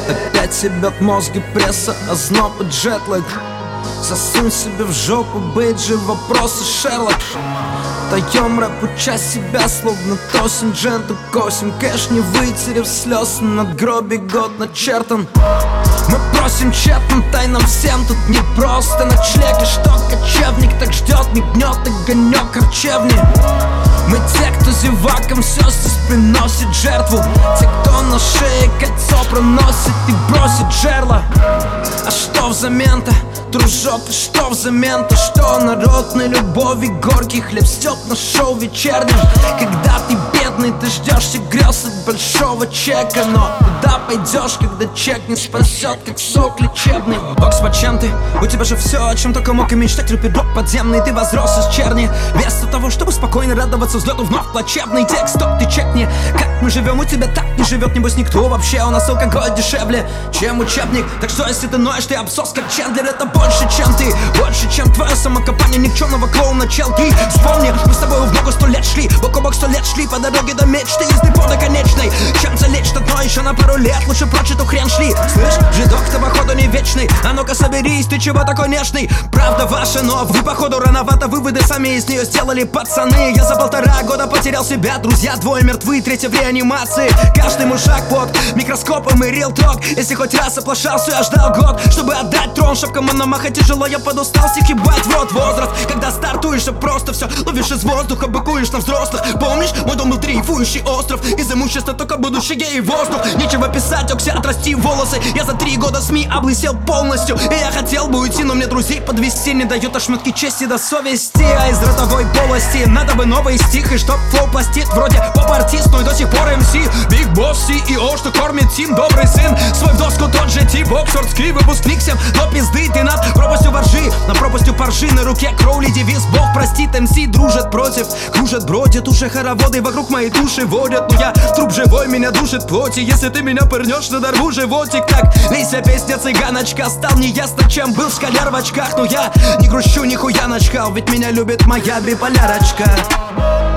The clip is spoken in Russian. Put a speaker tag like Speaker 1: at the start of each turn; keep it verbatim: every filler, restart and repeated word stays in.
Speaker 1: Опять себят мозги пресса, озноб и джетлаг. Засунь себе в жопу бейджи, вопросы Шерлок. Даем рэпу часть себя, словно тосим дженту косим. Кэш не вытерев слез, над гроби год начертан. Мы просим тщетно, тайнам всем тут не просто ночлег. И что кочевник так ждет, мигнет огонек харчевни. Мы те, кто зевакам все здесь приносит жертву. Те, кто на шее кольцо проносит и бросит жерло. А что взамен-то, дружок, и что взамен-то? Что народной любови горький хлеб стёк на шоу вечернем. Когда ты бедный, ты ждешь грез от большого чека. Но куда пойдешь, когда чек не спасет, как сок лечебный? Бокс, почем ты? У тебя же все, о чем только мог и мечтать. Рупидок подземный, ты возрос из черни. Вместо того, чтобы спокойно радоваться взлету, вновь плачевный текст. Стоп, ты чекни, как мы живем, у тебя так не живет, небось никто вообще. У нас алкоголь дешевле, чем учебник. Так что если ты ноешь, ты обсос как Чендлер. Это больше, чем ты, больше, чем твое самокопание никчемного клоуна челки. Вспомни, мы с тобой в ногу сто лет шли, бок о бок сто лет шли по дороге до мечты, езды по доконечной. Чем залечь одно еще на пару лет, лучше прочь эту хрен шли. Слышь, жидок-то походу не вечный, а ну-ка соберись, ты чего такой нежный? Правда ваша, но вы походу рановато выводы сами из нее сделали, пацаны. Я за полтора года потерял себя, друзья двое мертвы, третья в реанимации. Каждый мужак под микроскопом и real talk. Если хоть раз оплошался, я ждал год, чтобы отдать трон. Шапка Мономаха тяжело, я подустал, стих ебать в рот. Возраст, когда стартуешь, а просто все ловишь из воздуха, быкуешь на взрослых. Помнишь, мой дом был дрейфующий остров, из имущества только будущее и воздух. Нечего писать, окся, отрасти волосы. Я за три года СМИ облысел полностью, и я хотел бы уйти, но мне друзей подвести не дает ошметки чести до совести. А из ротовой полости надо бы новый стих, и чтоб флоу пластит, вроде поп-артист, но и до сих пор эм си. Биг босс, си и о, что кормит тим, добрый сын. Свой в доску тот же тип, оксфордский выпускник всем, но пизды ты над пропастью воржи, над пропастью поржи. На руке Кроули девиз, Бог простит, эм си дружат против, кружат, бродят, уже хороводы вокруг моей души водят. Но я труп живой, меня душит плоти, если ты меня пырнешь, надорву животик. Так, лейся, песня цыганочка, стал неясно, чем был школяр в очках. Но я не грущу, нихуя начхал, ведь меня любит моя биполярочка.